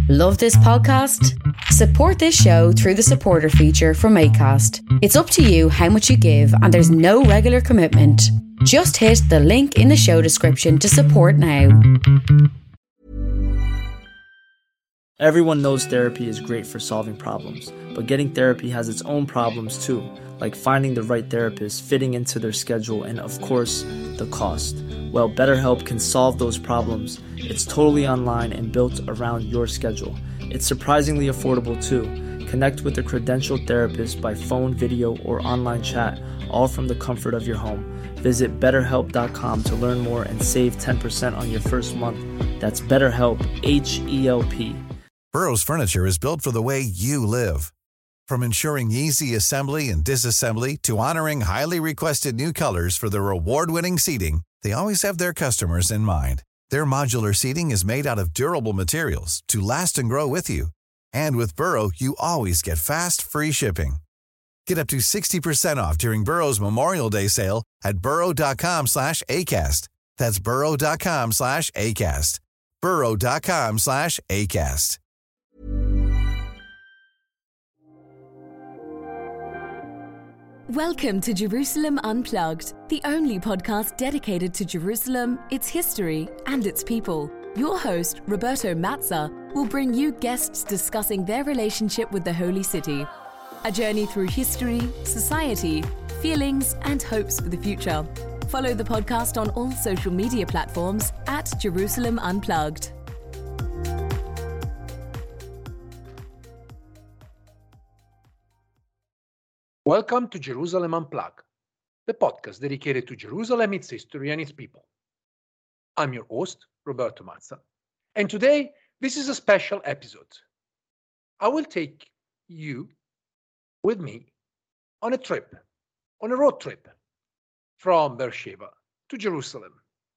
Love this podcast? Support this show through the supporter feature from Acast. It's up to you how much you give and there's no regular commitment. Just hit the link in the show description to support now. Everyone knows therapy is great for solving problems, but getting therapy has its own problems too, like finding the right therapist, fitting into their schedule, and of course, the cost. Well, BetterHelp can solve those problems. It's totally online and built around your schedule. It's surprisingly affordable too. Connect with a credentialed therapist by phone, video, or online chat, all from the comfort of your home. Visit BetterHelp.com to learn more and save 10% on your first month. That's BetterHelp, H-E-L-P. Burrow's furniture is built for the way you live. From ensuring easy assembly and disassembly to honoring highly requested new colors for their award-winning seating, they always have their customers in mind. Their modular seating is made out of durable materials to last and grow with you. And with Burrow, you always get fast, free shipping. Get up to 60% off during Burrow's Memorial Day sale at burrow.com/ACAST. That's burrow.com/ACAST. burrow.com/ACAST. Welcome to Jerusalem Unplugged, the only podcast dedicated to Jerusalem, its history, and its people. Your host, Roberto Mazza, will bring you guests discussing their relationship with the Holy City. A journey through history, society, feelings, and hopes for the future. Follow the podcast on all social media platforms at Jerusalem Unplugged. Welcome to Jerusalem Unplugged, the podcast dedicated to Jerusalem, its history, and its people. I'm your host, Roberto Mazza, and today this is a special episode. I will take you with me on a road trip from Beersheba to Jerusalem.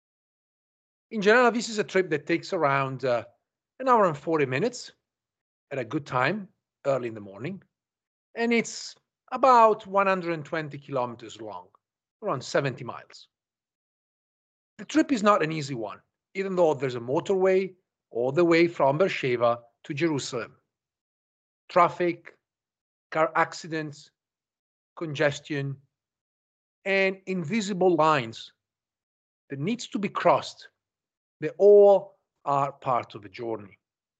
In general, this is a trip that takes around an hour and 40 minutes at a good time, early in the morning, and it's about 120 kilometers long, around 70 miles. The trip is not an easy one, even though there's a motorway all the way from Beersheba to Jerusalem. Traffic, car accidents, congestion, and invisible lines that needs to be crossed. They all are part of the journey.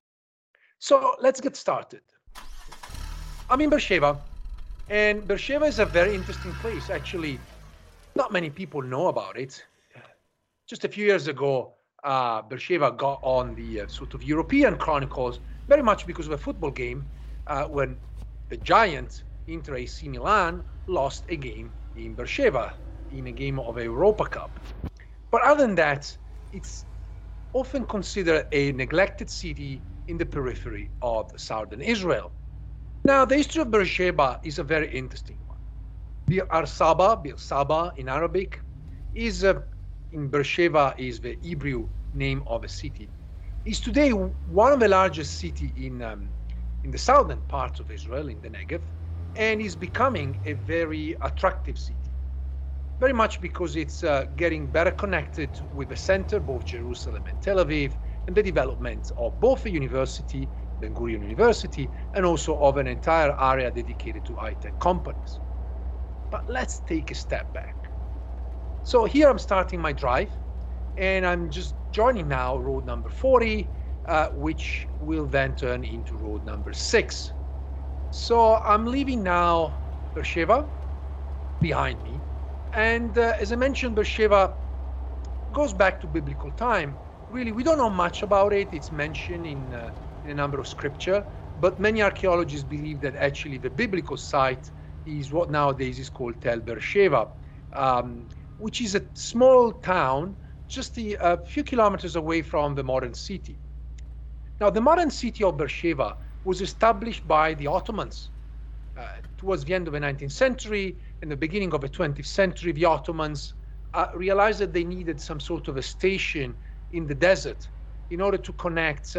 So let's get started. I'm in Beersheba. And Beersheba is a very interesting place. Actually, not many people know about it. Just a few years ago, Beersheba got on the sort of European chronicles, very much because of a football game when the giant Inter AC Milan lost a game in Beersheba, in a game of a Europa Cup. But other than that, it's often considered a neglected city in the periphery of southern Israel. Now, the history of Beersheba is a very interesting one. Bir Saba in Arabic, is in Beersheba is the Hebrew name of a city. Is today one of the largest cities in the southern parts of Israel, in the Negev, and is becoming a very attractive city. Very much because it's getting better connected with the center, both Jerusalem and Tel Aviv, and the development of both a university, Ben Gurion University, and also of an entire area dedicated to high-tech companies. But let's take a step back. So here I'm starting my drive, and I'm just joining now road number 40, which will then turn into road number 6. So I'm leaving now Beersheba behind me. And as I mentioned, Beersheba goes back to biblical time. Really, we don't know much about it. It's mentioned in a number of scripture, but many archaeologists believe that actually the biblical site is what nowadays is called Tel Beersheba, which is a small town just a few kilometers away from the modern city. Now, the modern city of Beersheba was established by the Ottomans towards the end of the 19th century and the beginning of the 20th century. The Ottomans realized that they needed some sort of a station in the desert in order to connect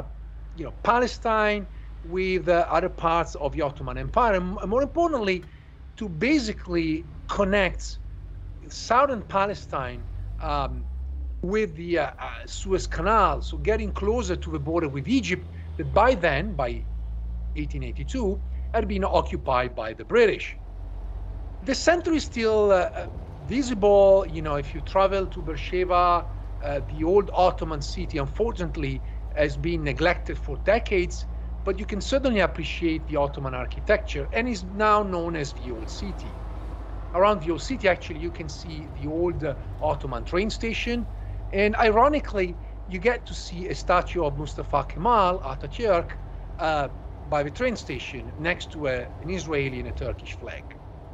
Palestine with other parts of the Ottoman Empire, and more importantly, to basically connect southern Palestine with the Suez Canal, so getting closer to the border with Egypt, that by then, by 1882, had been occupied by the British. The center is still visible. If you travel to Beersheba, the old Ottoman city, unfortunately, has been neglected for decades, but you can certainly appreciate the Ottoman architecture and is now known as the Old City. Around the Old City, actually, you can see the old Ottoman train station, and ironically, you get to see a statue of Mustafa Kemal Atatürk by the train station next to an Israeli and a Turkish flag.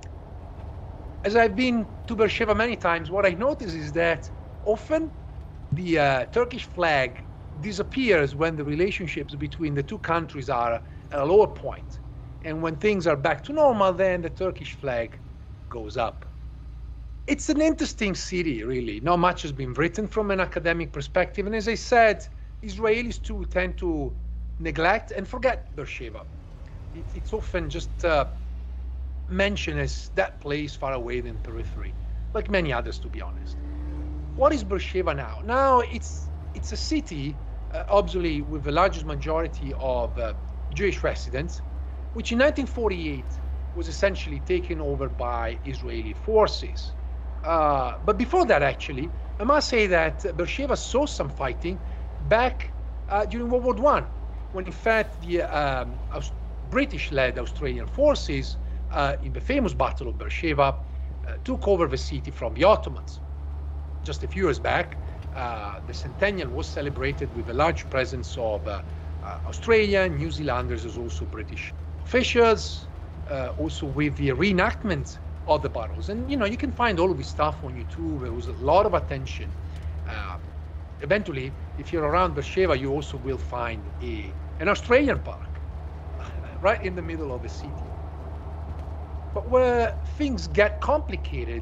As I've been to Beersheba many times, what I notice is that often the Turkish flag disappears when the relationships between the two countries are at a lower point. And when things are back to normal, then the Turkish flag goes up. It's an interesting city, really. Not much has been written from an academic perspective. And as I said, Israelis too tend to neglect and forget Beersheba. It's often just mentioned as that place far away in the periphery, like many others, to be honest. What is Beersheba now? Now it's a city, obviously, with the largest majority of Jewish residents, which in 1948 was essentially taken over by Israeli forces. But before that, actually, I must say that Beersheba saw some fighting back during World War I, when in fact the British-led Australian forces in the famous Battle of Beersheba took over the city from the Ottomans. Just a few years back, the centennial was celebrated with a large presence of Australian, New Zealanders, as also British officials, also with the reenactment of the battles. And you can find all of this stuff on YouTube. There was a lot of attention. Eventually, if you're around Beersheba, you also will find an Australian park right in the middle of the city. But where things get complicated,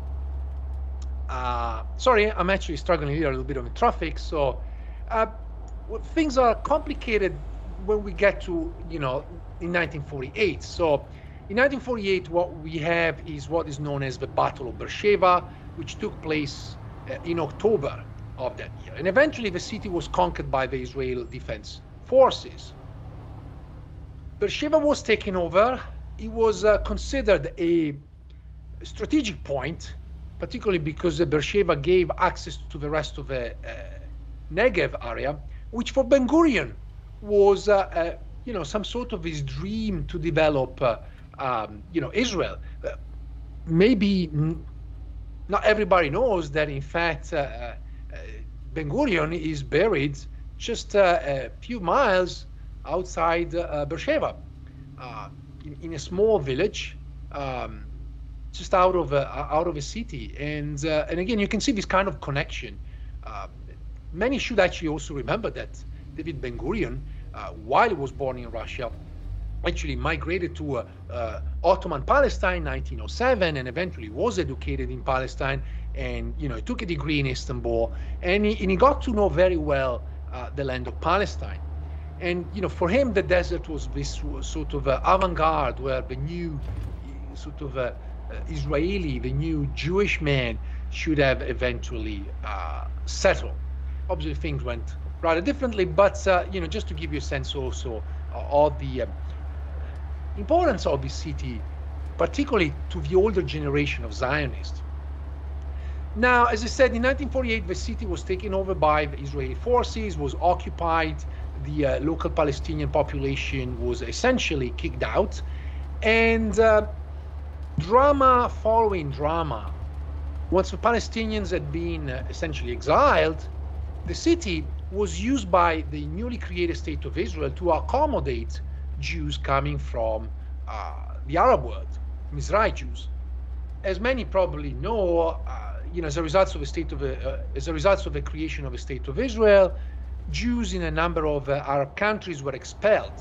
sorry, I'm actually struggling here a little bit on the traffic. So things are complicated when we get to, in 1948. So in 1948, what we have is what is known as the Battle of Beersheba, which took place in October of that year. And eventually the city was conquered by the Israeli Defense Forces. Beersheba was taken over. It was considered a strategic point, particularly because Beersheba gave access to the rest of the Negev area, which for Ben Gurion was, some sort of his dream to develop, Israel. Maybe not everybody knows that, in fact, Ben Gurion is buried just a few miles outside Beersheba, in a small village, just out of a city. And again, you can see this kind of connection. Many should actually also remember that David Ben Gurion, while he was born in Russia, actually migrated to Ottoman Palestine in 1907, and eventually was educated in Palestine, and he took a degree in Istanbul, and he got to know very well the land of Palestine. And for him, the desert was this sort of avant-garde, where the new sort of Israeli, the new Jewish man should have eventually settled. Obviously, things went rather differently, but just to give you a sense also of the importance of this city, particularly to the older generation of Zionists. Now, as I said, in 1948, the city was taken over by the Israeli forces, was occupied. The local Palestinian population was essentially kicked out, and drama following drama. Once the Palestinians had been essentially exiled, the city was used by the newly created State of Israel to accommodate Jews coming from the Arab world, Mizrahi Jews. As many probably know, as a result of the creation of a State of Israel, Jews in a number of Arab countries were expelled,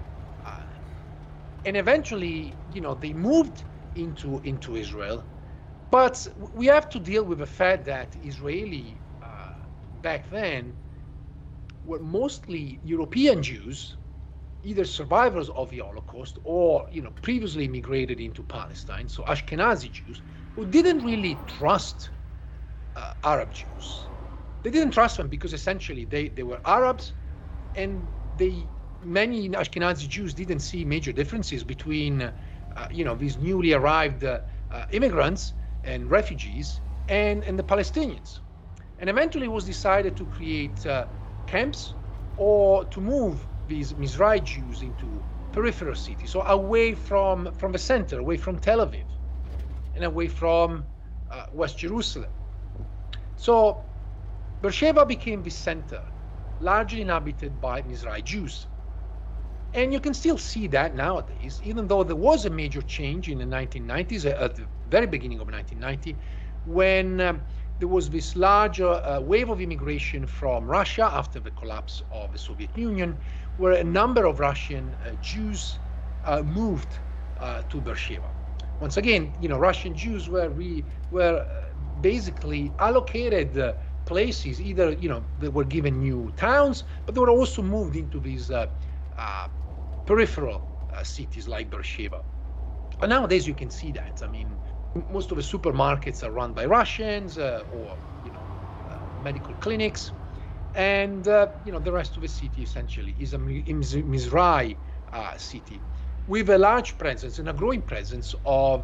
and eventually, they moved into Israel. But we have to deal with the fact that Israeli back then were mostly European Jews, either survivors of the Holocaust or previously immigrated into Palestine, so Ashkenazi Jews, who didn't really trust Arab Jews. They didn't trust them because essentially they were Arabs, and they many Ashkenazi Jews didn't see major differences between, these newly arrived immigrants and refugees and the Palestinians. And eventually it was decided to create camps or to move these Mizrahi Jews into peripheral cities, so away from the center, away from Tel Aviv, and away from West Jerusalem. So Beersheba became the center, largely inhabited by Mizrahi Jews. And you can still see that nowadays, even though there was a major change in the 1990s, at the very beginning of 1990, when there was this large wave of immigration from Russia after the collapse of the Soviet Union, where a number of Russian Jews moved to Beersheba. Once again, Russian Jews were basically allocated places. Either they were given new towns, but they were also moved into these peripheral cities like Beersheba. But nowadays you can see that. I mean, most of the supermarkets are run by Russians or medical clinics, and the rest of the city essentially is a Mizrahi city with a large presence and a growing presence of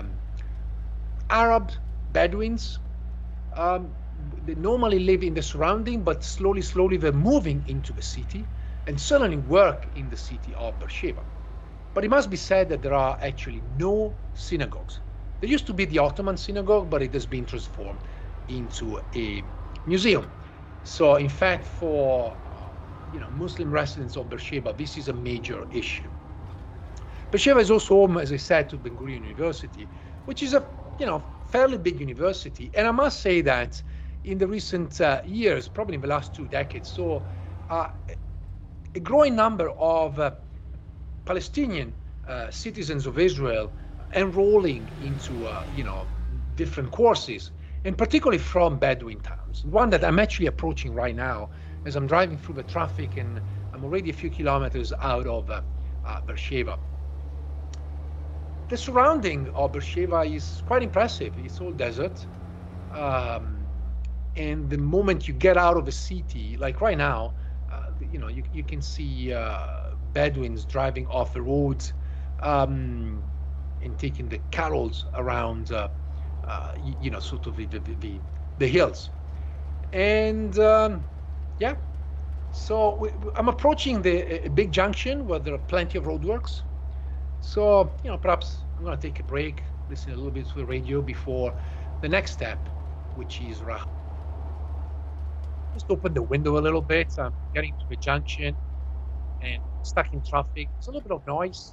Arab Bedouins. They normally live in the surrounding, but slowly they're moving into the city and certainly work in the city of Beersheba. But it must be said that there are actually no synagogues. There used to be the Ottoman synagogue, but it has been transformed into a museum. So in fact, for Muslim residents of Beersheba, this is a major issue. Beersheba is also home, as I said, to Ben Gurion University, which is a fairly big university. And I must say that in the recent years, probably in the last 2 decades, so a growing number of Palestinian citizens of Israel enrolling into different courses, and particularly from Bedouin towns. One that I'm actually approaching right now as I'm driving through the traffic, and I'm already a few kilometers out of Beersheba. The surrounding of Beersheba is quite impressive. It's all desert. And the moment you get out of the city, like right now, you can see Bedouins driving off the roads and taking the carols around, sort of the hills. And so I'm approaching a big junction where there are plenty of roadworks. So, perhaps I'm going to take a break, listen a little bit to the radio before the next step, which is Rahat. Just open the window a little bit. I'm getting to the junction and stuck in traffic. There's a little bit of noise,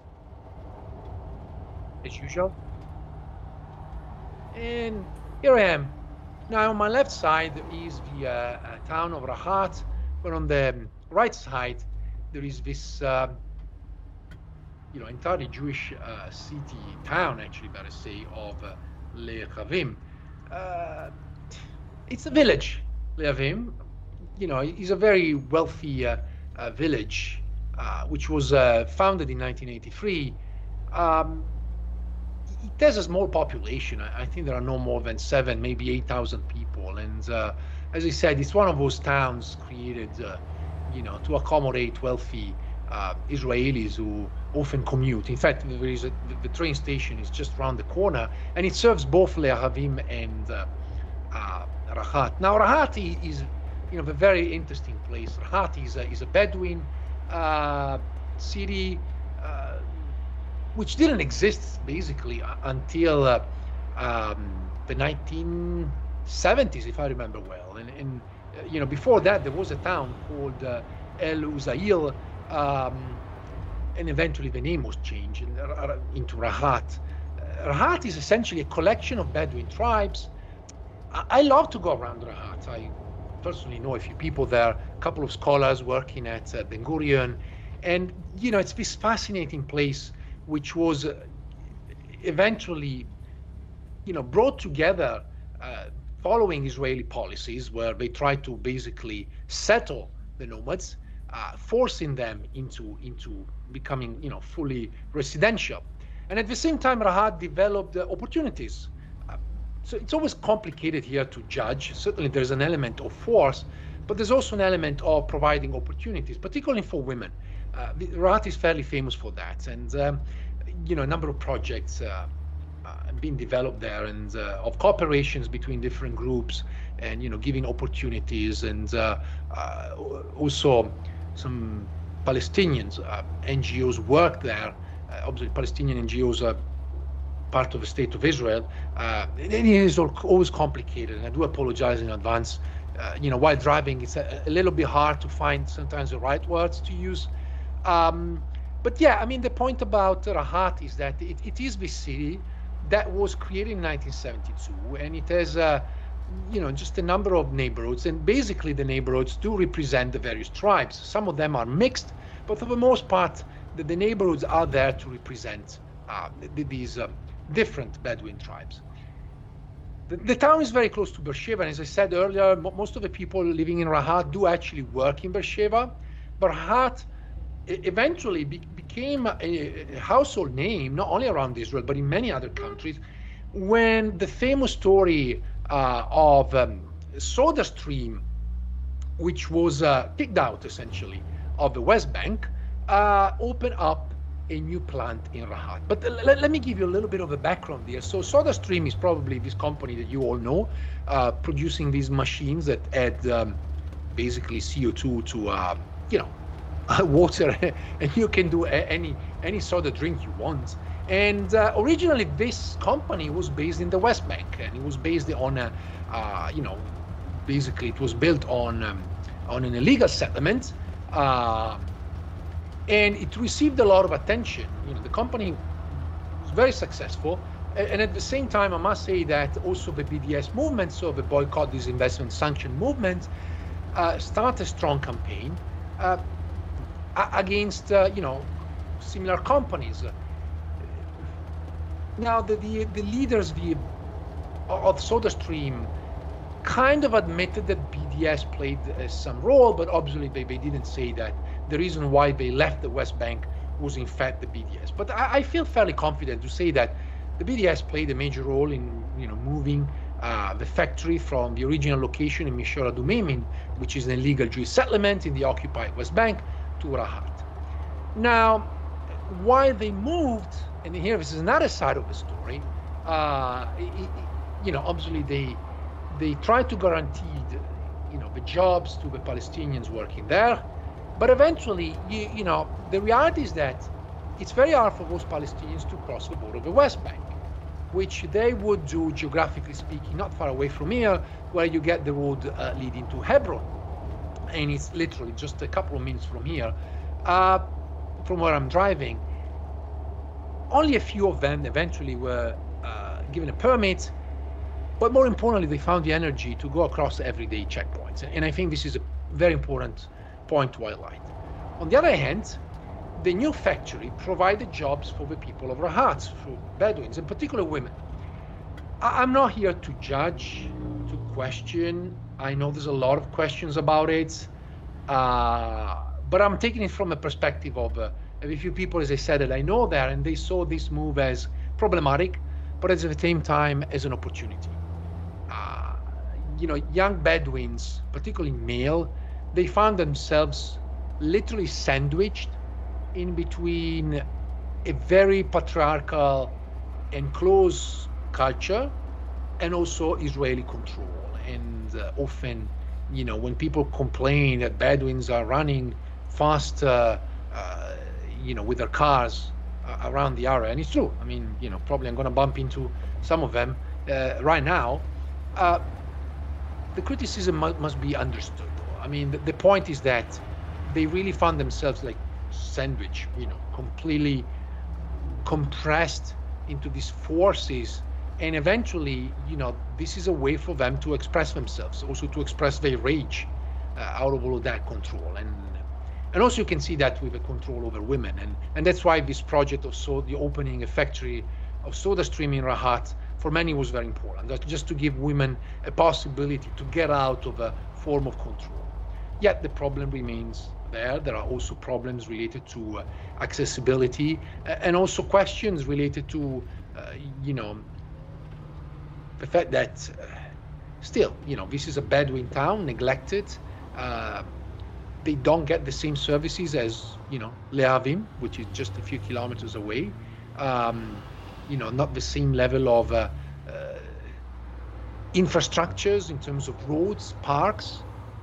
as usual. And here I am. Now, on my left side is the town of Rahat, but on the right side, there is this entirely Jewish town, actually, better say, of Lehavim. It's a village, Lehavim. It's a very wealthy village, which was founded in 1983. It has a small population. I think there are no more than 7, maybe 8,000 people. And as I said, it's one of those towns created, to accommodate wealthy Israelis who often commute. In fact, the train station is just around the corner, and it serves both Lehavim and Rahat. Now, Rahat is a very interesting place. Rahat is a Bedouin city, which didn't exist basically until the 1970s, if I remember well. And before that, there was a town called El Uzail, and eventually the name was changed into Rahat. Rahat is essentially a collection of Bedouin tribes. I love to go around Rahat. I personally know a few people there, a couple of scholars working at Ben Gurion, and it's this fascinating place which was eventually brought together following Israeli policies, where they tried to basically settle the nomads, forcing them into becoming fully residential. And at the same time, Rahat developed opportunities. So it's always complicated here to judge. Certainly there's an element of force, but there's also an element of providing opportunities, particularly for women. Rahat is fairly famous for that, and a number of projects being developed there, and of cooperations between different groups, and giving opportunities, and also some Palestinians NGOs work there. Obviously, Palestinian NGOs are part of the state of Israel. It is always complicated, and I do apologize in advance. While driving, it's a little bit hard to find sometimes the right words to use. But yeah, I mean, the point about Rahat is that it is the city that was created in 1972, and it has, just a number of neighborhoods, and basically the neighborhoods do represent the various tribes. Some of them are mixed, but for the most part, the neighborhoods are there to represent these different Bedouin tribes. The town is very close to Beersheba, and as I said earlier, most of the people living in Rahat do actually work in Beersheba. But Rahat eventually became a household name, not only around Israel, but in many other countries, when the famous story of SodaStream, which was kicked out essentially of the West Bank, opened up a new plant in Rahat. But let me give you a little bit of a background here. So SodaStream is probably this company that you all know, producing these machines that add basically CO2 to water, and you can do any soda drink you want. And originally this company was based in the West Bank, and it was based on basically it was built on an illegal settlement, and it received a lot of attention. The company was very successful, and at the same time, I must say that also the BDS movement, so the Boycott, Disinvestment, Sanction movement, started a strong campaign against similar companies. Now the leaders of SodaStream kind of admitted that BDS played some role, but obviously they didn't say that the reason why they left the West Bank was in fact the BDS. But I feel fairly confident to say that the BDS played a major role in moving the factory from the original location in Mishora Dumeimin, which is an illegal Jewish settlement in the occupied West Bank, to Rahat. Now, while they moved, and here this is another side of the story, obviously they tried to guarantee the jobs to the Palestinians working there, but eventually, the reality is that it's very hard for those Palestinians to cross the border of the West Bank, which they would do, geographically speaking, not far away from here, where you get the road leading to Hebron. And it's literally just a couple of minutes from here, from where I'm driving. Only a few of them eventually were given a permit, but more importantly, they found the energy to go across everyday checkpoints. And I think this is a very important point to highlight. On the other hand, the new factory provided jobs for the people of Rahat, for Bedouins, in particular women. I'm not here to judge, to question. I know there's a lot of questions about it, but I'm taking it from a perspective of a few people, as I said, that I know there, and they saw this move as problematic, but at the same time as an opportunity. Young Bedouins, particularly male, they found themselves literally sandwiched in between a very patriarchal and close culture and also Israeli control. And often, when people complain that Bedouins are running fast, with their cars around the area, and it's true. I mean, probably I'm going to bump into some of them right now. The criticism must be understood. I mean, the point is that they really found themselves like sandwiched, completely compressed into these forces. And eventually, this is a way for them to express themselves, also to express their rage out of all of that control. And also you can see that with the control over women. And that's why this project of the opening a factory of SodaStream in Rahat, for many was very important, just to give women a possibility to get out of a form of control. Yet the problem remains there. There are also problems related to accessibility, and also questions related to, the fact that still, this is a Bedouin town, neglected. They don't get the same services as Lehavim, which is just a few kilometers away. Not the same level of infrastructures in terms of roads, parks.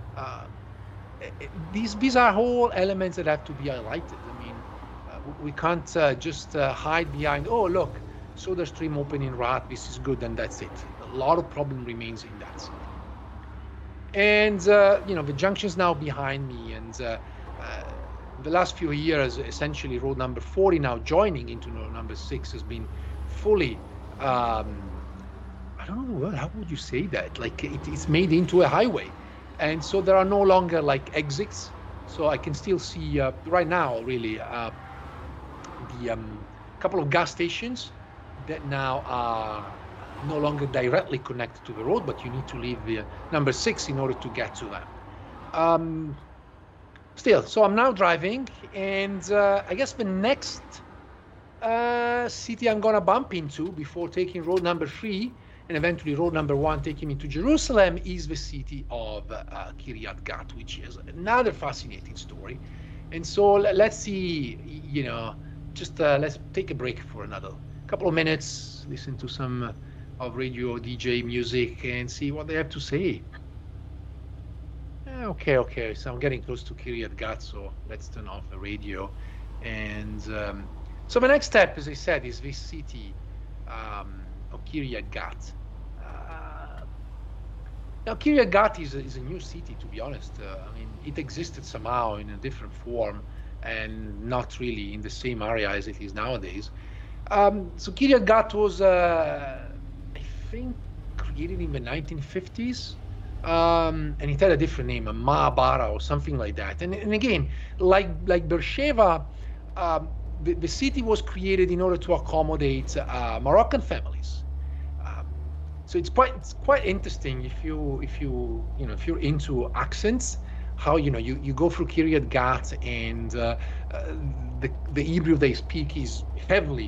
These are all elements that have to be highlighted. I mean, we can't just hide behind, oh, look, SodaStream open in Rahat, this is good, and that's it. A lot of problem remains in that city. And, the junction's now behind me, and the last few years, essentially road number 40 now joining into road number 6 has been fully, I don't know, how would you say that? Like it's made into a highway. And so there are no longer like exits. So I can still see right now really the couple of gas stations that now are no longer directly connected to the road, but you need to leave the number 6 in order to get to them. So I'm now driving, and I guess the next city I'm gonna bump into before taking road number 3 and eventually road number 1 taking me to Jerusalem is the city of Kiryat Gat, which is another fascinating story. And so let's see, let's take a break for another couple of minutes, listen to some of radio DJ music and see what they have to say. Okay, so I'm getting close to Kiryat Gat, so let's turn off the radio. And so the next step, as I said, is this city of Kiryat Gat. Now, Kiryat Gat is a new city, to be honest. I mean, it existed somehow in a different form and not really in the same area as it is nowadays. So Kiryat Gat was, I think, created in the 1950s. And it had a different name, a Ma'abara or something like that. And again, like Beersheba, the city was created in order to accommodate Moroccan families. So it's quite interesting if you're into accents, how you go through Kiryat Gat and the Hebrew they speak is heavily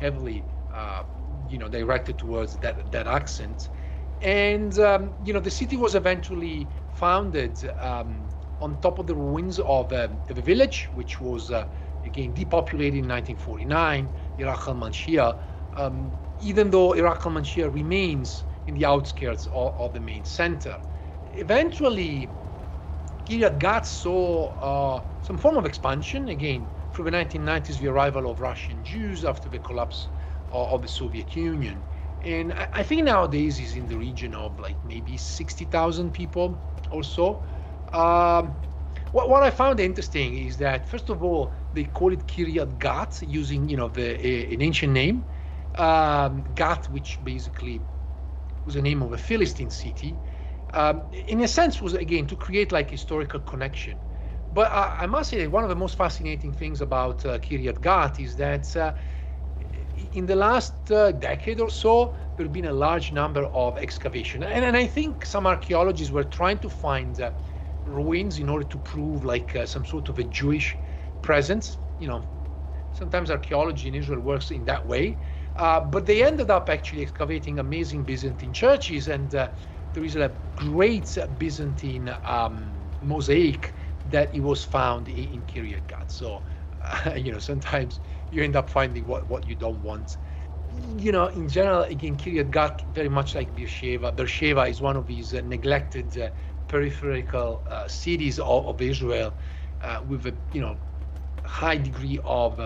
directed towards that accent. And the city was eventually founded on top of the ruins of a village, which was again depopulated in 1949, Iraq al-Manshia, even though Iraq al-Manshia remains in the outskirts of the main center. Eventually, Kiryat Gat saw some form of expansion, again, through the 1990s, the arrival of Russian Jews after the collapse of the Soviet Union. And I think nowadays is in the region of like maybe 60,000 people or so. What I found interesting is that, first of all, they call it Kiryat Gat using an ancient name, Gat, which basically was the name of a Philistine city. In a sense, was again to create like historical connection. But I must say that one of the most fascinating things about Kiryat Gat is that in the last decade or so, there have been a large number of excavation. And I think some archaeologists were trying to find ruins in order to prove like some sort of a Jewish presence. Sometimes archaeology in Israel works in that way. But they ended up actually excavating amazing Byzantine churches, and there is a great Byzantine mosaic that it was found in Kiryat Gat. So, sometimes you end up finding what you don't want. In general, again, Kiryat Gat, very much like Beersheba. Beersheba is one of these neglected peripheral cities of Israel with a high degree of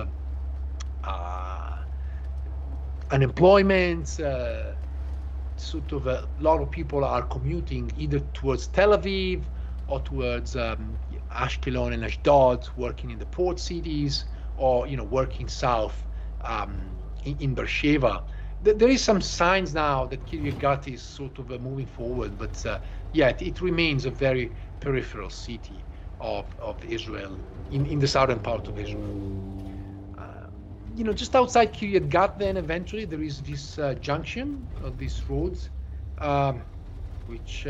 unemployment. Sort of a lot of people are commuting either towards Tel Aviv or towards Ashkelon and Ashdod, working in the port cities, or working south in Beersheba. There is some signs now that Kiryat Gat is sort of moving forward, but it remains a very peripheral city of Israel, in the southern part of Israel. Just outside Kiryat Gat, then eventually there is this junction of these roads, which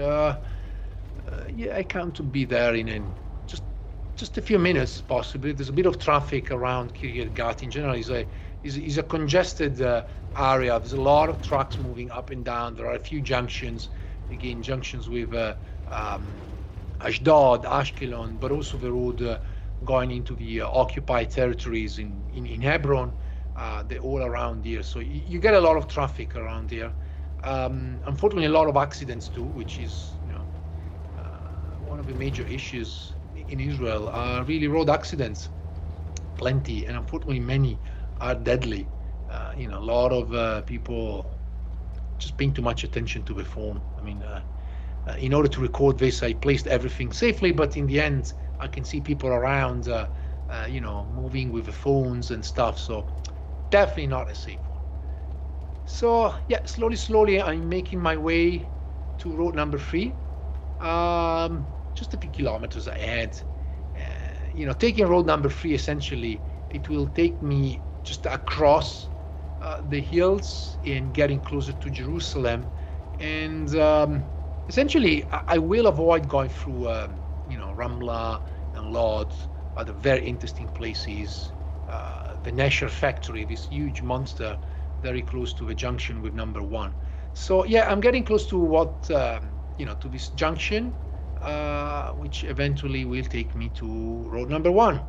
I count to be there in just a few minutes, possibly. There's a bit of traffic around Kiryat Gat. In general, is a congested area. There's a lot of trucks moving up and down. There are a few junctions, junctions with Ashdod, Ashkelon, but also the road going into the occupied territories in Hebron, they're all around here. So you get a lot of traffic around here. Unfortunately, a lot of accidents too, which is one of the major issues in Israel. Really, road accidents, plenty, and unfortunately, many are deadly. A lot of people just paying too much attention to the phone. I mean, in order to record this, I placed everything safely, but in the end, I can see people around, moving with the phones and stuff. So definitely not a safe one. So yeah, slowly, I'm making my way to road number 3. Just a few kilometers ahead. Taking road number 3, essentially, it will take me just across the hills and getting closer to Jerusalem. And essentially, I will avoid going through, Ramla and Lod, other very interesting places. The Nesher factory, this huge monster, very close to the junction with number 1. So yeah, I'm getting close to what, to this junction, which eventually will take me to road number 1.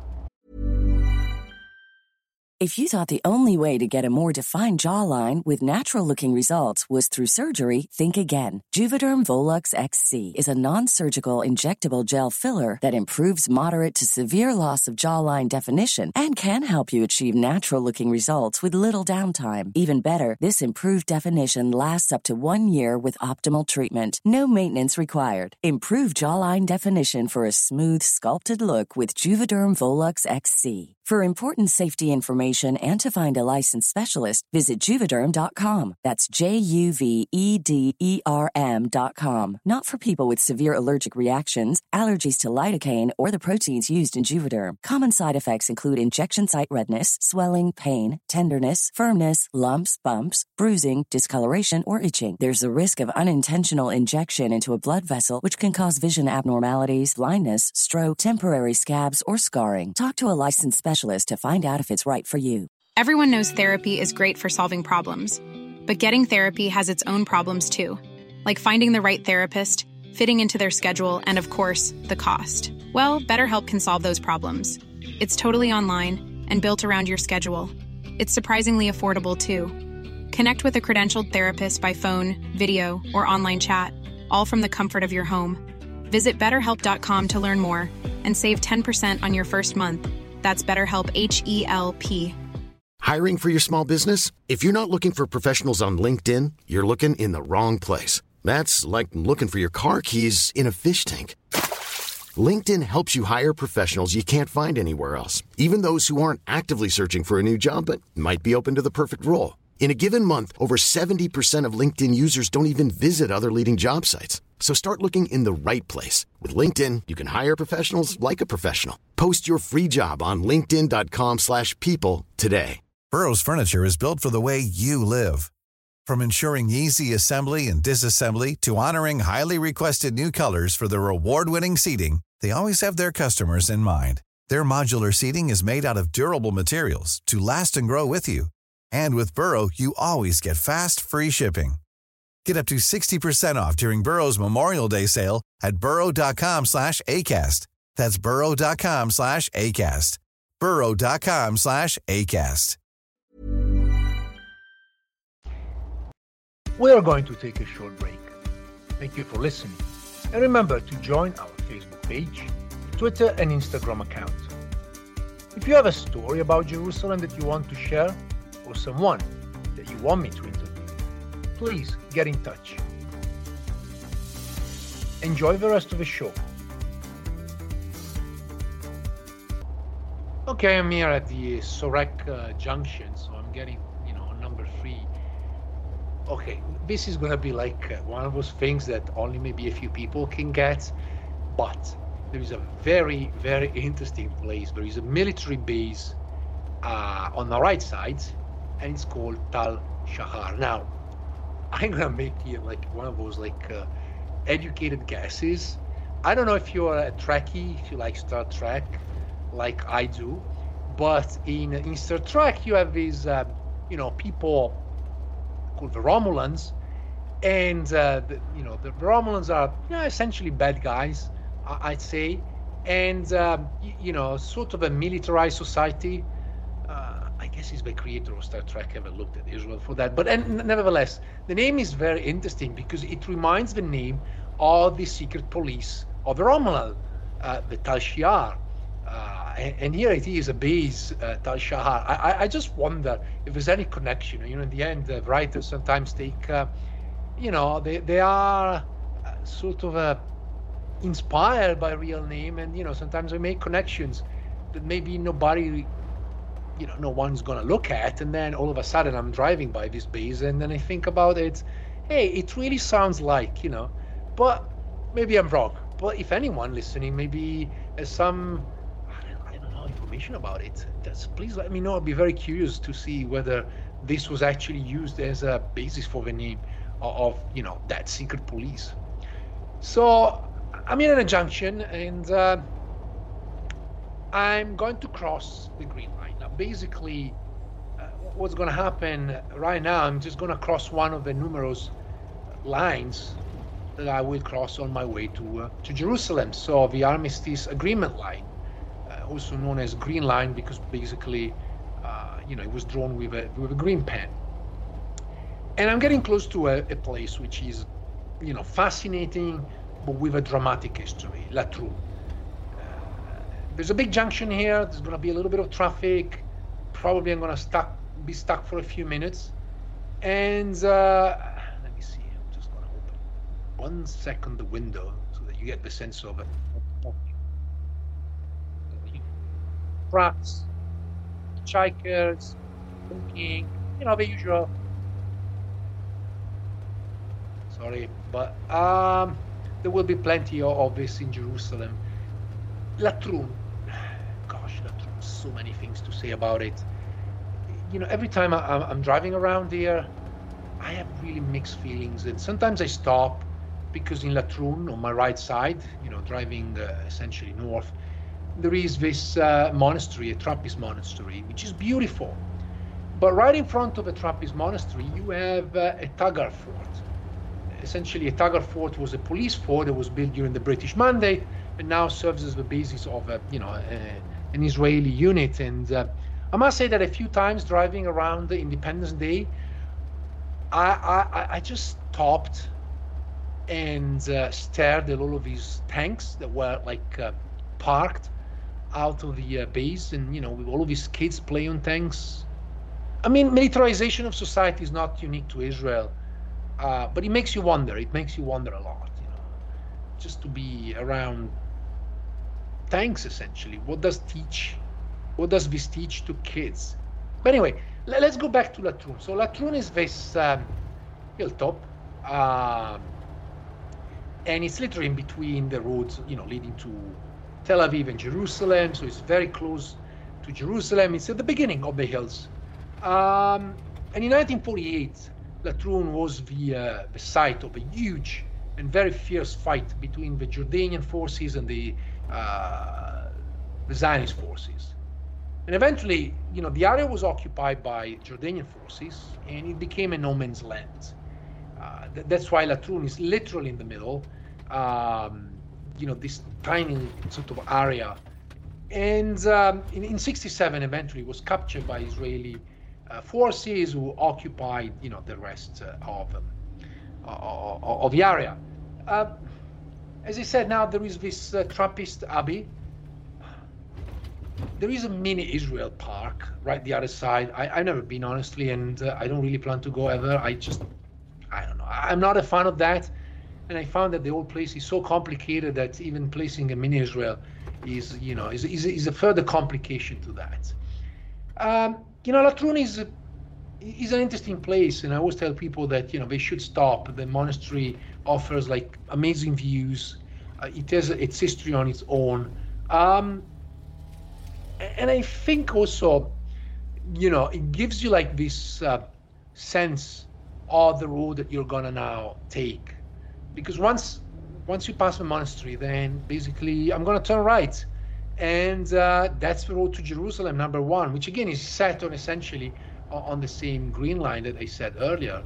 If you thought the only way to get a more defined jawline with natural-looking results was through surgery, think again. Juvederm Volux XC is a non-surgical injectable gel filler that improves moderate to severe loss of jawline definition and can help you achieve natural-looking results with little downtime. Even better, this improved definition lasts up to 1 year with optimal treatment. No maintenance required. Improve jawline definition for a smooth, sculpted look with Juvederm Volux XC. For important safety information and to find a licensed specialist, visit Juvederm.com. That's Juvederm.com. Not for people with severe allergic reactions, allergies to lidocaine, or the proteins used in Juvederm. Common side effects include injection site redness, swelling, pain, tenderness, firmness, lumps, bumps, bruising, discoloration, or itching. There's a risk of unintentional injection into a blood vessel, which can cause vision abnormalities, blindness, stroke, temporary scabs, or scarring. Talk to a licensed specialist to find out if it's right for you. Everyone knows therapy is great for solving problems, but getting therapy has its own problems too, like finding the right therapist, fitting into their schedule, and of course, the cost. Well, BetterHelp can solve those problems. It's totally online and built around your schedule. It's surprisingly affordable too. Connect with a credentialed therapist by phone, video, or online chat, all from the comfort of your home. Visit BetterHelp.com to learn more and save 10% on your first month. That's BetterHelp, H-E-L-P. Hiring for your small business? If you're not looking for professionals on LinkedIn, you're looking in the wrong place. That's like looking for your car keys in a fish tank. LinkedIn helps you hire professionals you can't find anywhere else, even those who aren't actively searching for a new job but might be open to the perfect role. In a given month, over 70% of LinkedIn users don't even visit other leading job sites. So start looking in the right place. With LinkedIn, you can hire professionals like a professional. Post your free job on linkedin.com/people today. Burrow's furniture is built for the way you live. From ensuring easy assembly and disassembly to honoring highly requested new colors for their award-winning seating, they always have their customers in mind. Their modular seating is made out of durable materials to last and grow with you. And with Burrow, you always get fast, free shipping. Get up to 60% off during Burrow's Memorial Day sale at burrow.com/ACAST. That's burrow.com/ACAST. burrow.com/ACAST. We are going to take a short break. Thank you for listening. And remember to join our Facebook page, Twitter, and Instagram account. If you have a story about Jerusalem that you want to share, or someone that you want me to interview, please get in touch. Enjoy the rest of the show. Okay, I'm here at the Sorek junction, so I'm getting, number 3. Okay, this is going to be like one of those things that only maybe a few people can get, but there is a very, very interesting place. There is a military base on the right side, and it's called Tal Shahar. Now, I'm gonna make here like one of those educated guesses. I don't know if you're a Trekkie, if you like Star Trek, like I do, but in Star Trek you have these people called the Romulans, and the Romulans are essentially bad guys, I'd say, and sort of a militarized society. I guess he's the creator of Star Trek. I haven't looked at Israel for that, but nevertheless, the name is very interesting because it reminds the name of the secret police of Romulan, the Tal Shiar. And here it is, a base, Tal Shiar. I just wonder if there's any connection. In the end, writers sometimes take, they are sort of inspired by a real name, and sometimes they make connections that maybe nobody, no one's gonna look at, and then all of a sudden I'm driving by this base, and then I think about it. Hey, it really sounds like, but maybe I'm wrong. But if anyone listening maybe has some information about it, please let me know. I'd be very curious to see whether this was actually used as a basis for the name of that secret police. So I'm in a junction, and I'm going to cross the green line. Now basically what's going to happen right now, I'm just going to cross one of the numerous lines that I will cross on my way to Jerusalem. So the Armistice Agreement Line, also known as Green Line, because basically, it was drawn with a green pen. And I'm getting close to a place which is, fascinating, but with a dramatic history, Latrun. There's a big junction here. There's going to be a little bit of traffic. Probably I'm going to be stuck for a few minutes. And let me see. I'm just going to open 1 second the window so that you get the sense of it. Trucks, hitchhikers, honking, the usual. Sorry, but there will be plenty of this in Jerusalem. Latrun, gosh, Latrun, so many things to say about it. Every time I'm driving around here, I have really mixed feelings, and sometimes I stop because in Latrun, on my right side, driving essentially north, there is this monastery, a Trappist monastery, which is beautiful. But right in front of a Trappist monastery, you have a Tagar fort. Essentially, a Tagar fort was a police fort that was built during the British Mandate, and now serves as the basis of an Israeli unit. And I must say that a few times driving around the Independence Day, I just stopped and stared at all of these tanks that were parked out of the base, and with all of these kids playing on tanks. I mean, militarization of society is not unique to Israel, but it makes you wonder. It makes you wonder a lot, just to be around tanks. Essentially, what does this teach to kids? But anyway, let's go back to Latrun. So Latrun is this hilltop, and it's literally in between the roads, leading to Tel Aviv and Jerusalem, so it's very close to Jerusalem. It's at the beginning of the hills. And in 1948, Latrun was the site of a huge and very fierce fight between the Jordanian forces and the Zionist forces. And eventually, the area was occupied by Jordanian forces, and it became a no man's land. That's why Latrun is literally in the middle. This tiny sort of area, and in 1967 eventually was captured by Israeli forces who occupied the rest of the area. As I said, now there is this Trappist abbey. There is a mini Israel park right the other side. I've never been, honestly, and I don't really plan to go ever. I don't know. I'm not a fan of that. And I found that the whole place is so complicated that even placing a mini Israel is a further complication to that. Latrun is an interesting place, and I always tell people that they should stop. The monastery offers amazing views. It has its history on its own, and I think also, it gives you this sense of the road that you're gonna now take. Because once you pass the monastery, then basically I'm going to turn right, and that's the road to Jerusalem, number 1, which again is set on essentially on the same green line that I said earlier.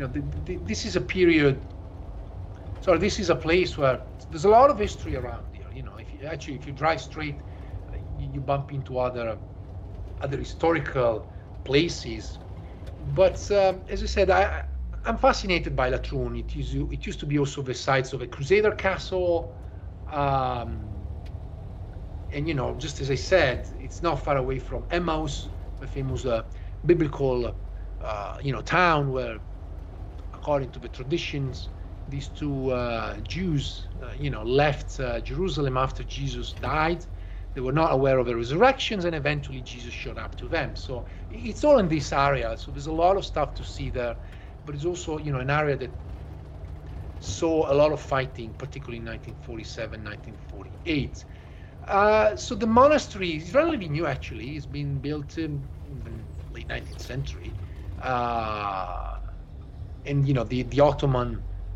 This is a period. So this is a place where there's a lot of history around here. You know, if you drive straight, you bump into other historical places. But as I said, I'm fascinated by Latrun. It used to be also the sites of a Crusader castle, and you know, just as I said, it's not far away from Emmaus, the famous biblical town where, according to the traditions, these two Jews left Jerusalem after Jesus died. They were not aware of the resurrections, and eventually Jesus showed up to them. So it's all in this area. So there's a lot of stuff to see there, but it's also, you know, an area that saw a lot of fighting, particularly in 1947, 1948. So the monastery is relatively new, actually. It's been built in the late 19th century. And, you know, the Ottomans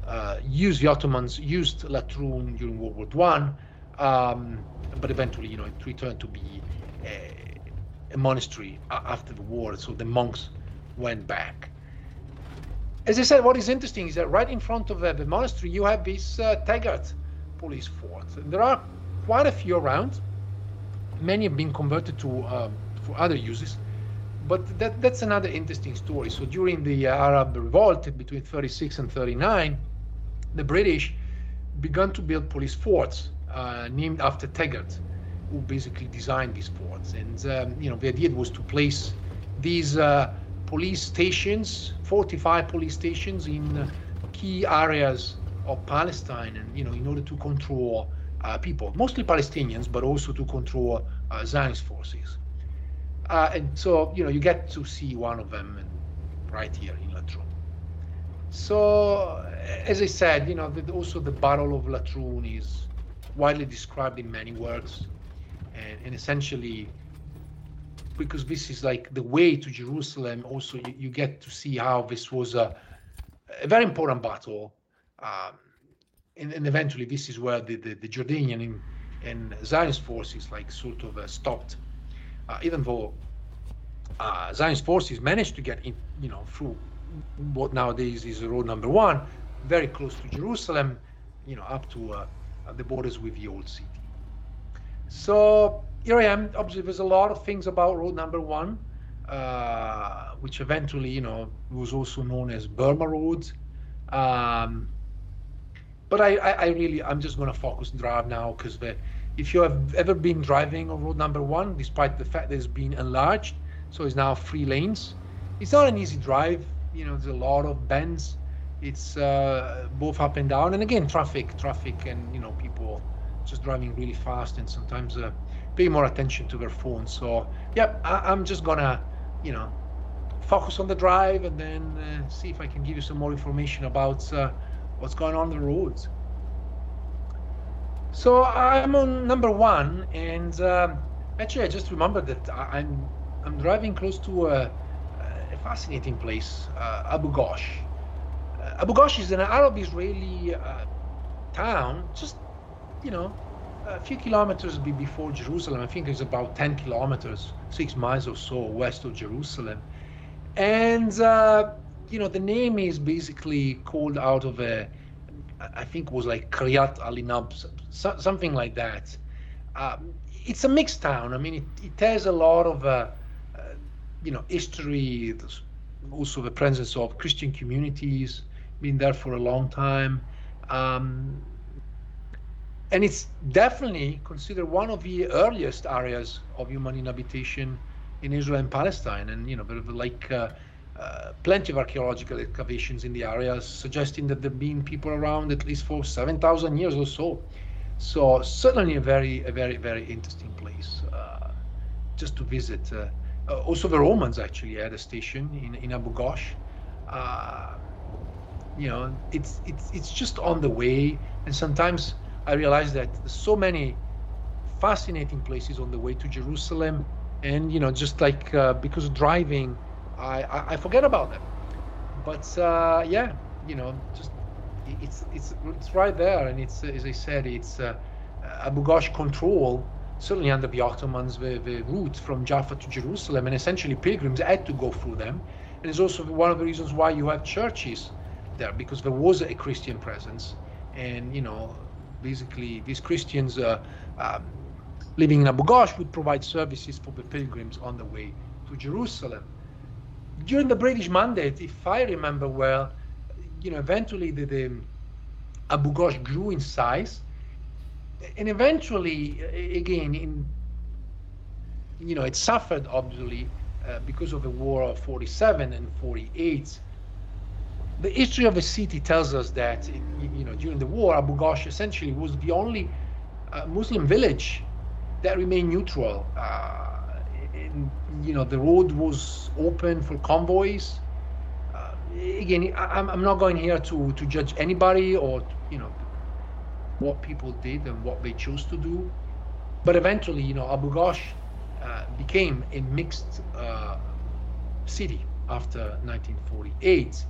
used Latrun during World War I. But eventually, you know, it returned to be a monastery after the war, so the monks went back. As I said, what is interesting is that right in front of the monastery, you have this Taggart police fort. And there are quite a few around. Many have been converted for other uses, but that's another interesting story. So during the Arab Revolt between 36 and 39, the British began to build police forts named after Taggart, who basically designed these forts. And the idea was to place these police stations, 45 police stations, in key areas of Palestine, and in order to control people, mostly Palestinians, but also to control Zionist forces. And so you get to see one of them right here in Latrun. So as I said, also the Battle of Latrun is widely described in many works, and essentially, because this is like the way to Jerusalem, also you get to see how this was a very important battle, and eventually this is where the Jordanian and Zionist forces sort of stopped, even though Zionist forces managed to get in, through what nowadays is road number 1, very close to Jerusalem, up to the borders with the old city. So here I am. Obviously, there's a lot of things about road number 1, which eventually, was also known as Burma Road. But I'm just going to focus on drive now, because if you have ever been driving on road number 1, despite the fact that it's been enlarged, so it's now 3 lanes, it's not an easy drive. There's a lot of bends. It's both up and down, and again, traffic, and people just driving really fast, and sometimes pay more attention to their phones. So yeah, I'm just gonna focus on the drive, and then see if I can give you some more information about what's going on the roads. So I'm on number 1, and actually I just remembered that I'm driving close to a fascinating place, Abu Ghosh. Abu Ghosh is an Arab-Israeli town, just a few kilometers before Jerusalem. I think it's about 10 kilometers, 6 miles or so west of Jerusalem. And the name is basically called out of I think it was like Kiryat Alinab, something like that. It's a mixed town. I mean, it has a lot of history. There's also the presence of Christian communities, been there for a long time, and it's definitely considered one of the earliest areas of human inhabitation in Israel and Palestine. And there are plenty of archaeological excavations in the area suggesting that there have been people around at least for 7,000 years or so. So certainly a very, very interesting place just to visit. Also, the Romans actually had a station in Abu Ghosh. It's just on the way, and sometimes I realize that there's so many fascinating places on the way to Jerusalem, and just because of driving, I forget about them. But just it's right there, and it's, as I said, it's Abu Ghosh control. Certainly under the Ottomans, the route from Jaffa to Jerusalem, and essentially pilgrims had to go through them. And it's also one of the reasons why you have churches there, because there was a Christian presence, and basically these Christians living in Abu Ghosh would provide services for the pilgrims on the way to Jerusalem. During the British Mandate, if I remember well, eventually the Abu Ghosh grew in size, and eventually, again, it suffered obviously because of the war of 47 and 48. The history of the city tells us that, during the war, Abu Ghosh essentially was the only Muslim village that remained neutral. The road was open for convoys. Again, I'm not going here to judge anybody or, what people did and what they chose to do. But eventually, Abu Ghosh became a mixed city after 1948.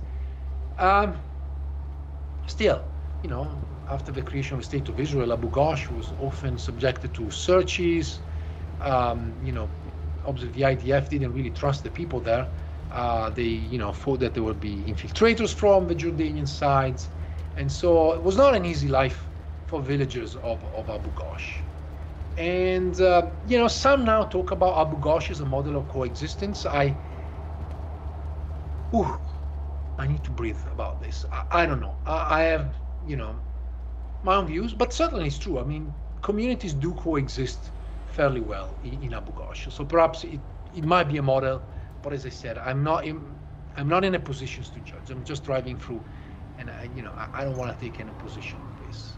Still, after the creation of the State of Israel, Abu Ghosh was often subjected to searches. Obviously the IDF didn't really trust the people there. They, thought that there would be infiltrators from the Jordanian sides. And so it was not an easy life for villagers of Abu Ghosh. And, some now talk about Abu Ghosh as a model of coexistence. I need to breathe about this. I don't know. I have, my own views, but certainly it's true. I mean, communities do coexist fairly well in Abu Ghosh. So perhaps it might be a model, but as I said, I'm not in a position to judge. I'm just driving through, and I don't want to take any position on this.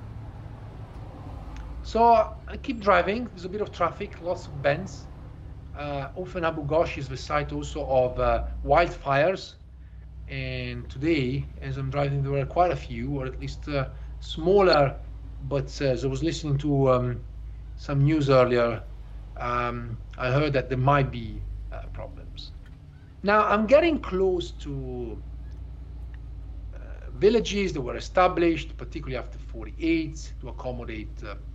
So I keep driving. There's a bit of traffic, lots of bends. Often Abu Ghosh is the site also of wildfires. And today, as I'm driving, there were quite a few, or at least smaller. But as I was listening to some news earlier, I heard that there might be problems. Now, I'm getting close to villages that were established, particularly after 48, to accommodate,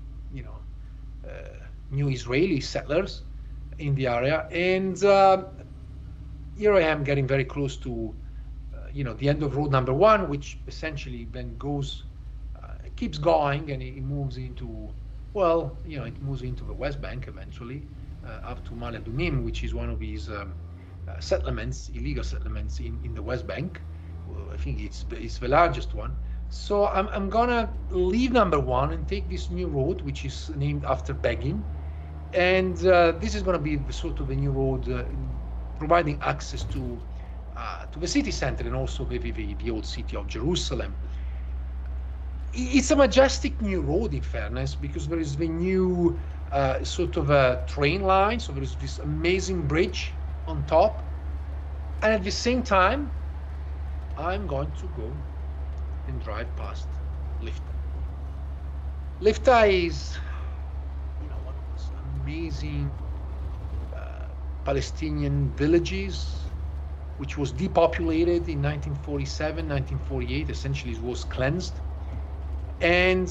new Israeli settlers in the area. And here I am getting very close to the end of road number 1, which essentially then goes, keeps going, and it moves into, it moves into the West Bank eventually, up to Ma'ale Adumim, which is one of these settlements, illegal settlements in the West Bank. I think it's the largest one. So I'm gonna leave number 1 and take this new road, which is named after Begin, and this is gonna be the sort of the new road providing access to the city center and also the old city of Jerusalem. It's a majestic new road, in fairness, because there is the new sort of a train line, so there is this amazing bridge on top, and at the same time I'm going to go and drive past Lifta. Lifta is one of those amazing Palestinian villages which was depopulated in 1947, 1948, essentially it was cleansed. And,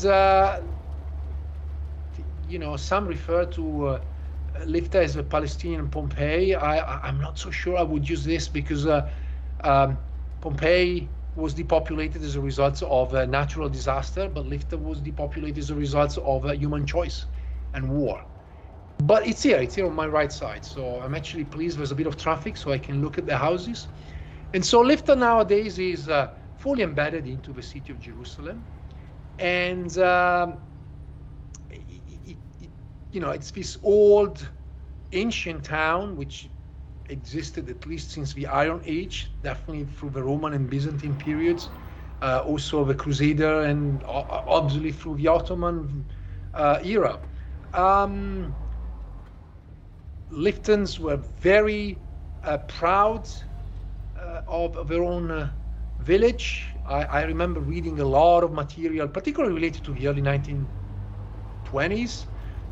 some refer to Lifta as a Palestinian Pompeii. I'm not so sure I would use this because Pompeii was depopulated as a result of a natural disaster, but Lifta was depopulated as a result of human choice and war. But it's here on my right side. So I'm actually pleased there's a bit of traffic so I can look at the houses. And so Lifta nowadays is fully embedded into the city of Jerusalem. And, it's this old ancient town which existed at least since the Iron Age, definitely through the Roman and Byzantine periods, also the Crusader, and obviously through the Ottoman era. Liftans were very proud of their own village. I remember reading a lot of material, particularly related to the early 1920s.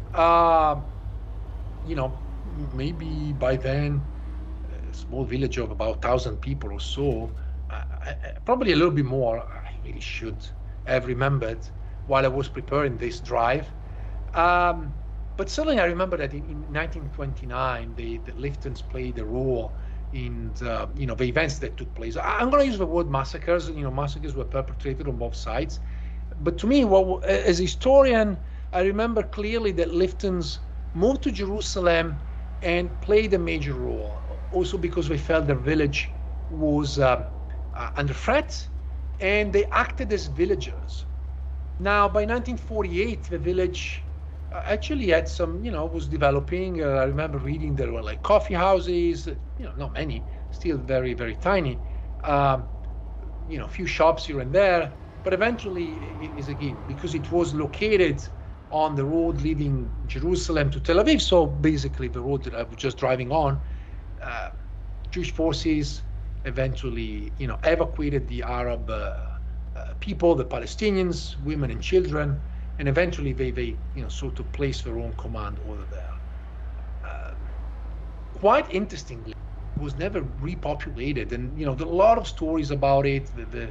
Maybe by then, a small village of about 1,000 people or so, probably a little bit more. I really should have remembered while I was preparing this drive. But certainly I remember that in 1929, the Liftans played a role in the events that took place. I'm going to use the word massacres. Massacres were perpetrated on both sides. But to me, as a historian, I remember clearly that Liftons moved to Jerusalem and played a major role, also because they felt their village was under threat, and they acted as villagers. Now, by 1948, the village actually had some, was developing. I remember reading there were like coffee houses, not many, still very, very tiny. Few shops here and there. But eventually, it is again, because it was located on the road leading Jerusalem to Tel Aviv, so basically the road that I was just driving on, Jewish forces eventually, evacuated the Arab people, the Palestinians, women and children, and eventually they sort of placed their own command over there. Quite interestingly, it was never repopulated, and there are a lot of stories about it.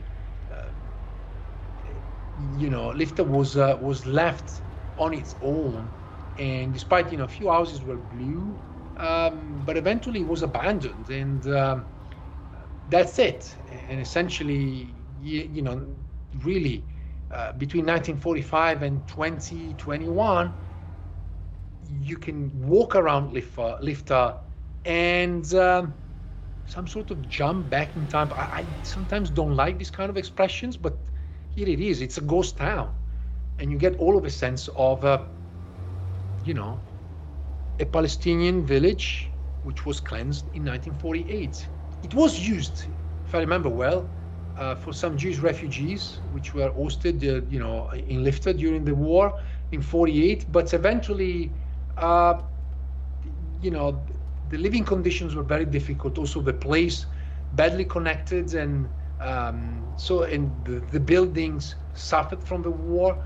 Lifta was left on its own, and despite a few houses were blue, but eventually it was abandoned, and that's it. And essentially, really, between 1945 and 2021, you can walk around Lifta and some sort of jump back in time. I sometimes don't like these kind of expressions, but here it is. It's a ghost town, and you get all of a sense of, a Palestinian village which was cleansed in 1948. It was used, if I remember well, for some Jewish refugees which were hosted, in Lifta during the war in 48. But eventually, the living conditions were very difficult. Also, the place badly connected, and the buildings suffered from the war.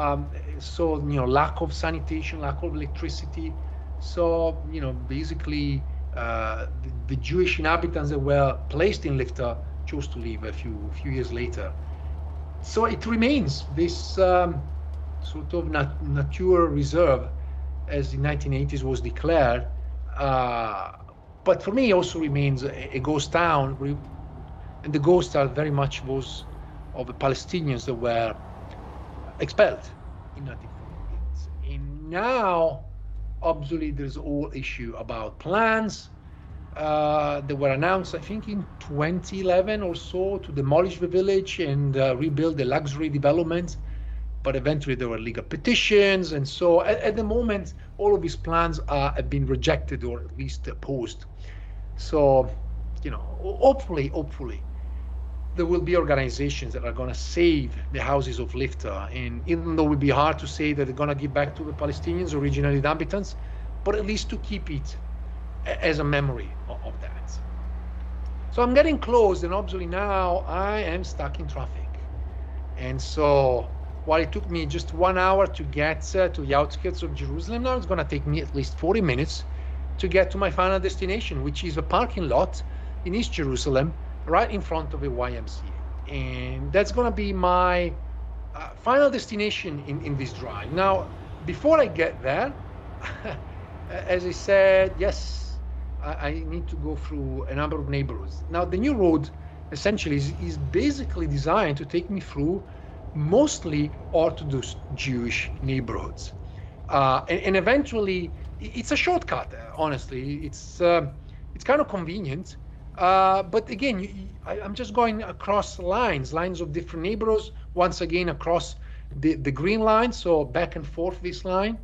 Lack of sanitation, lack of electricity. So, basically, the Jewish inhabitants that were placed in Lifta chose to leave a few years later. So it remains this sort of nature reserve, as the 1980s was declared. But for me, it also remains a ghost town, and the ghosts are very much those of the Palestinians that were expelled in 1948. And now, obviously, there's a whole issue about plans that were announced, I think, in 2011 or so, to demolish the village and rebuild the luxury development. But eventually there were legal petitions, and so at the moment, all of these plans have been rejected or at least opposed. So, hopefully, there will be organizations that are going to save the houses of Lifta. And even though it would be hard to say that they're going to give back to the Palestinians, original inhabitants, but at least to keep it as a memory of that. So I'm getting close, and obviously now I am stuck in traffic. And so while it took me just 1 hour to get to the outskirts of Jerusalem, now it's going to take me at least 40 minutes to get to my final destination, which is a parking lot in East Jerusalem, right in front of a YMCA. And that's going to be my final destination in this drive. Now, before I get there, as I said, yes, I need to go through a number of neighborhoods. Now, the new road essentially is basically designed to take me through mostly Orthodox Jewish neighborhoods. And eventually, it's a shortcut, honestly. It's kind of convenient. But again, I'm just going across lines of different neighborhoods, once again across the green line, so back and forth this line.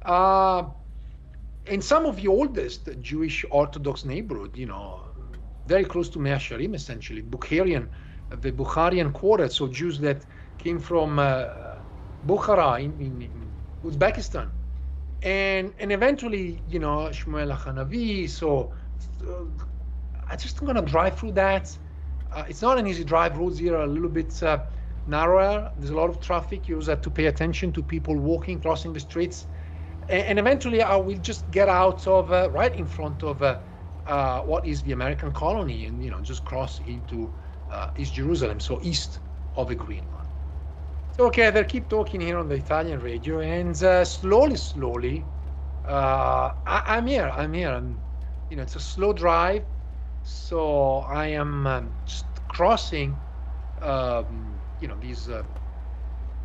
And some of the oldest Jewish Orthodox neighborhood, very close to Mea Shearim, essentially, the Bukharian quarter, so Jews that came from Bukhara in Uzbekistan. And eventually, Shmuel HaChanavi, so I'm just going to drive through that. It's not an easy drive. Roads here are a little bit narrower. There's a lot of traffic. You also have to pay attention to people walking, crossing the streets. And eventually I will just get out of right in front of what is the American colony, and just cross into East Jerusalem, so east of the Green Line. So okay, they keep talking here on the Italian radio, and slowly, I'm here. It's a slow drive, so I am just crossing, these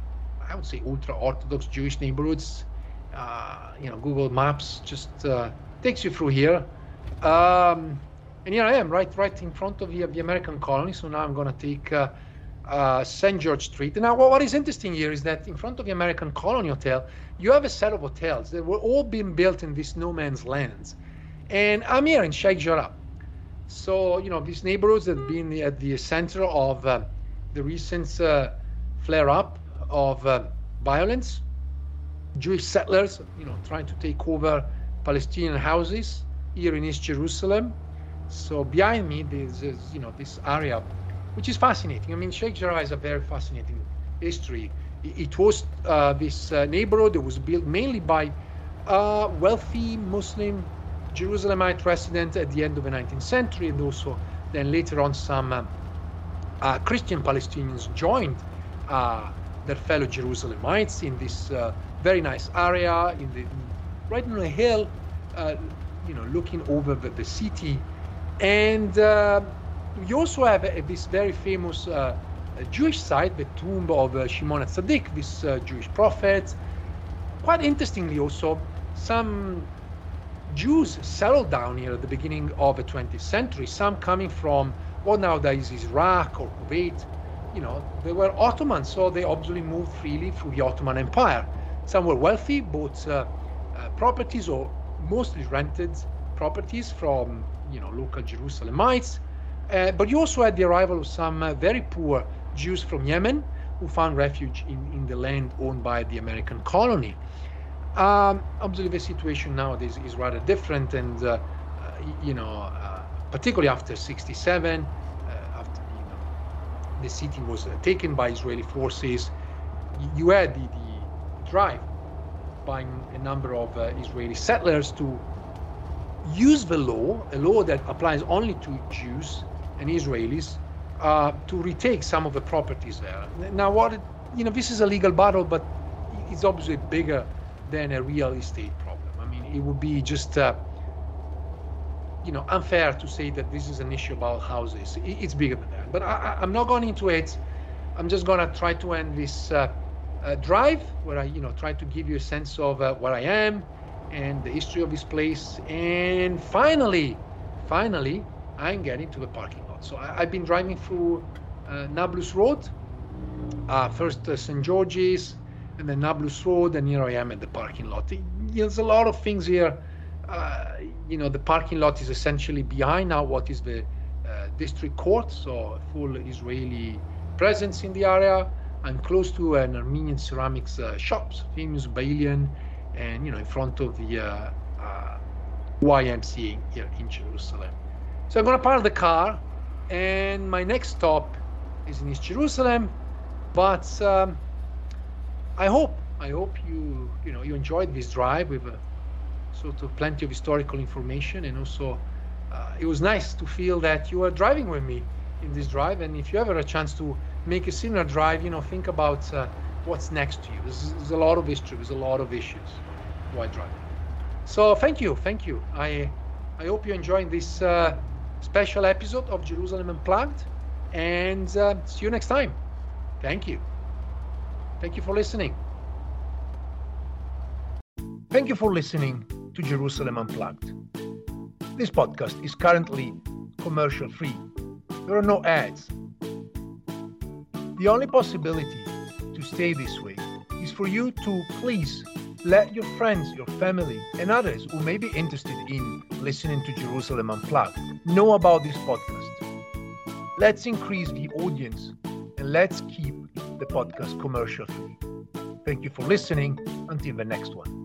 I would say, ultra-Orthodox Jewish neighborhoods. Google Maps just takes you through here. And here I am, right in front of the American colony. So now I'm going to take St. George Street. And now what is interesting here is that in front of the American Colony Hotel, you have a set of hotels that were all being built in this no man's lands. And I'm here in Sheikh Jarrah. So, these neighborhoods have been at the center of the recent flare-up of violence. Jewish settlers, trying to take over Palestinian houses here in East Jerusalem. So behind me, there's this area, which is fascinating. I mean, Sheikh Jarrah is a very fascinating history. It was this neighborhood that was built mainly by wealthy Muslim Jerusalemite residents at the end of the 19th century, and also then later on some Christian Palestinians joined their fellow Jerusalemites in this very nice area, right on a hill, looking over the city. And you also have this very famous Jewish site, the tomb of Shimon HaTzadik, this Jewish prophet. Quite interestingly also, some Jews settled down here at the beginning of the 20th century, some coming from what nowadays is Iraq or Kuwait. They were Ottomans, so they obviously moved freely through the Ottoman Empire. Some were wealthy, bought properties or mostly rented properties from local Jerusalemites. But you also had the arrival of some very poor Jews from Yemen who found refuge in the land owned by the American colony. Obviously, the situation nowadays is rather different, and particularly after '67, after the city was taken by Israeli forces, you had the drive by a number of Israeli settlers to use the law, a law that applies only to Jews and Israelis, to retake some of the properties there. Now, this is a legal battle, but it's obviously bigger than a real estate problem. I mean, it would be just, unfair to say that this is an issue about houses. It's bigger than that. But I'm not going into it. I'm just going to try to end this drive where I, try to give you a sense of where I am and the history of this place. And finally, I'm getting to the parking lot. So I've been driving through Nablus Road, first St. George's, and then Nablus Road, and here I am at the parking lot. There's a lot of things here. The parking lot is essentially behind now what is the district court, so a full Israeli presence in the area. I'm close to an Armenian ceramics shops, famous Bailian, and in front of the YMCA here in Jerusalem. So I'm going to park the car, and my next stop is in East Jerusalem. But I hope you enjoyed this drive with sort of plenty of historical information, and also it was nice to feel that you are driving with me in this drive. And if you ever have a chance to make a similar drive, think about what's next to you. There's a lot of history, there's a lot of issues while driving. So thank you. I hope you're enjoying this special episode of Jerusalem Unplugged, and see you next time. Thank you for listening. Thank you for listening to Jerusalem Unplugged. This podcast is currently commercial free. There are no ads. The only possibility to stay this way is for you to please let your friends, your family, and others who may be interested in listening to Jerusalem Unplugged know about this podcast. Let's increase the audience, and let's keep the podcast commercial free. Thank you for listening. Until the next one.